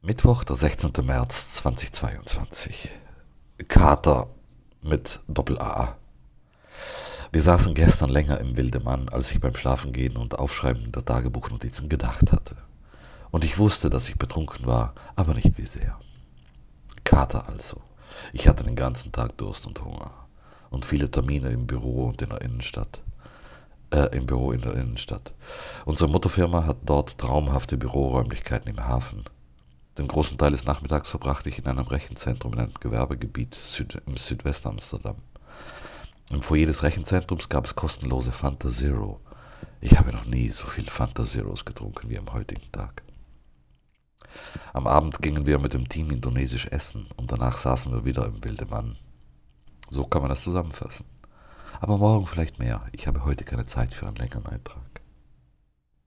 Mittwoch, der 16. März 2022. Kater mit Doppel-A. Wir saßen gestern länger im Wildemann, als ich beim Schlafengehen und Aufschreiben der Tagebuchnotizen gedacht hatte. Und ich wusste, dass ich betrunken war, aber nicht wie sehr. Kater also. Ich hatte den ganzen Tag Durst und Hunger. Und viele Termine im Büro und in der Innenstadt. Im Büro in der Innenstadt. Unsere Mutterfirma hat dort traumhafte Büroräumlichkeiten im Hafen. Den großen Teil des Nachmittags verbrachte ich in einem Rechenzentrum in einem Gewerbegebiet im Südwest-Amsterdam. Im Foyer des Rechenzentrums gab es kostenlose Fanta Zero. Ich habe noch nie so viel Fanta Zeros getrunken wie am heutigen Tag. Am Abend gingen wir mit dem Team indonesisch essen und danach saßen wir wieder im Wildemann. So kann man das zusammenfassen. Aber morgen vielleicht mehr. Ich habe heute keine Zeit für einen längeren Eintrag.